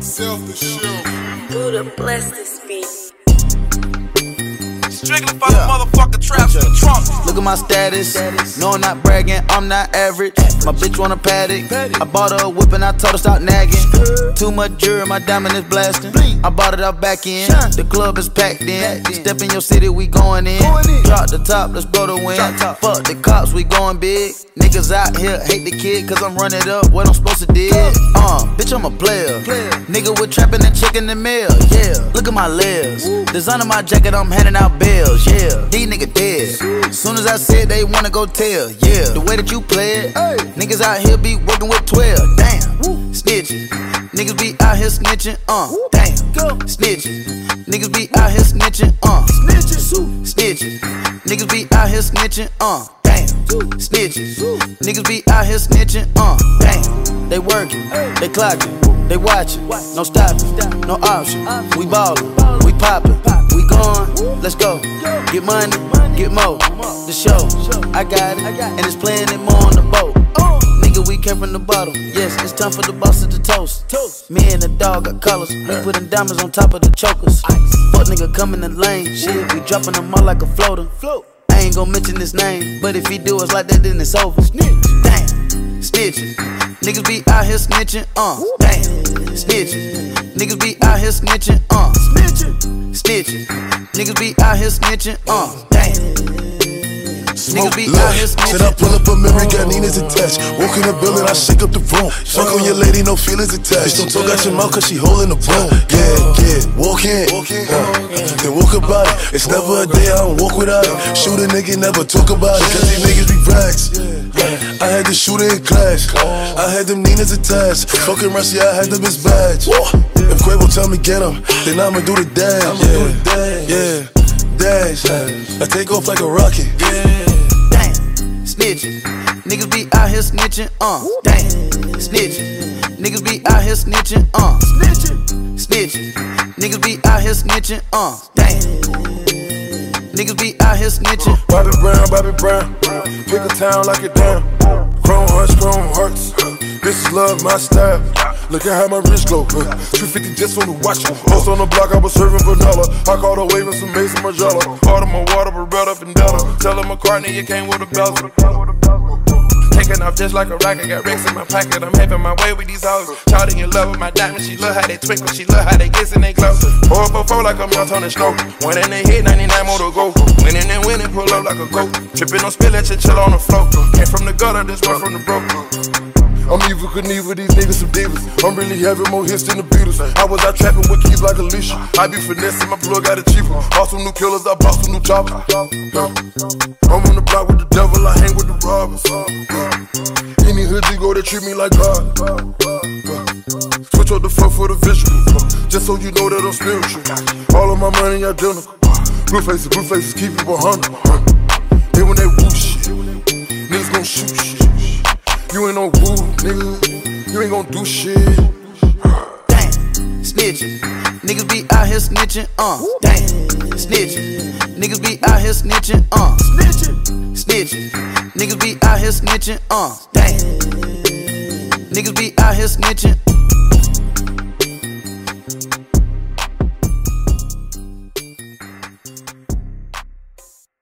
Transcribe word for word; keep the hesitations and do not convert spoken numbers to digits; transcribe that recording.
Self the show. Buddha bless this beat. Strictly for yeah. the motherfucker traps in the trunk. Look at my status. No, I'm not bragging, I'm not average. My bitch want a paddock. I bought her a whip and I told her stop nagging. Too much jewelry, my diamond is blasting. I bought it out back in. The club is packed in. Step in your city, we going in. Drop the top, let's blow the wind. Fuck the cops, we going big. Niggas out here hate the kid, cause I'm running up what I'm supposed to do. Uh, bitch, I'm a player. Nigga with trapping and chicken and meal. Yeah, look at my legs. Designing my jacket, I'm handing out bills. Yeah, these niggas dead. Soon as I said they wanna go tell. Yeah, the way that you play it. Niggas out here be working with twelve. Damn, snitching. Niggas be out here snitching. Uh, damn, snitching. Niggas be out here snitching. Uh, snitching. Snitching. Niggas be out here snitching. Uh, damn, snitching. Niggas be out here snitching. Uh, damn. They working, they clocking, they watching. No stopping, no option. We ballin', we poppin', we going. Let's go. Get money, get more. The show, I got it, and it's playing it more on the boat. Nigga, we came from the bottom. Yes, it's time for the boss to toast. Me and the dog got colors. We putting diamonds on top of the chokers. Fuck nigga come in the lane. Shit, we dropping them all like a floater. I ain't gon' mention his name, but if he do us like that, then it's over. Damn, snitching. Niggas be out here snitching. Uh, damn, snitching. Niggas be out here snitching. Uh, snitching. Snitching. Niggas be out here snitching. Uh, damn. Smoke, look, said I pull up a memory, got Nina's attached. Walk in the building, I shake up the room. Fuck on your lady, no feelings attached. Bitch, don't talk out your mouth, cause she holding the broom. Yeah, yeah, walk in, uh, then walk about it. It's never a day I don't walk without it. Shoot a nigga, never talk about it, cause these niggas be racks. I had the shooter in class, I had them Nina's attached. Fucking Rusty, I had them his badge. If Quavo tell me get him, then I'ma do the dash. Yeah, yeah, dash. I take off like a rocket. Damn, snitching. Niggas be out here snitching. Uh, damn, snitching. Niggas be out here snitching. Uh, snitching. Snitching. Niggas be out here snitching. Uh, damn. Niggas be out here snitching. Bobby Brown, Bobby Brown. Pick a town like it down. Chrome hearts, chrome hearts. Bitches love my style. Look at how my wrist glow. Uh, two fifty just on the watch. Post on the block, I was serving vanilla. I caught a wave with some Mason Margiela. Part of my water, but red up and down. Tell him McCartney, you came with a bezel. Taking off just like a rocket, got Rex in my pocket. I'm having my way with these hoes. Child in love with my diamonds, she love how they twinkle. She love how they kiss and they glow. Four before like I'm on the snow. One in the hit, ninety-nine more to go. Winning and winning, pull up like a goat. Tripping on spill, let you chill on the floor. Came from the gutter, this one from the broke. I'm evil Knievel, these niggas some divas. I'm really having more hits than the Beatles. I was out trapping with keys like Alicia. I be finessing, my plug got it cheaper. Bought some new killers, I bought some new choppers. I'm on the block with the devil, I hang with the robbers. Any hood you go, they treat me like God. Switch up the fuck for the visual, just so you know that I'm spiritual. All of my money identical. Blue faces, blue faces, keep it one hundred. Then when they woo shit, niggas gon' shoot shit. You ain't no woo, nigga. You ain't gon' do shit. Damn, snitching. Niggas be out here snitching. Uh, damn, snitching. Niggas be out here snitching. Uh, snitching. Snitching. Niggas be out here snitching. Uh, damn. Niggas be out here snitching.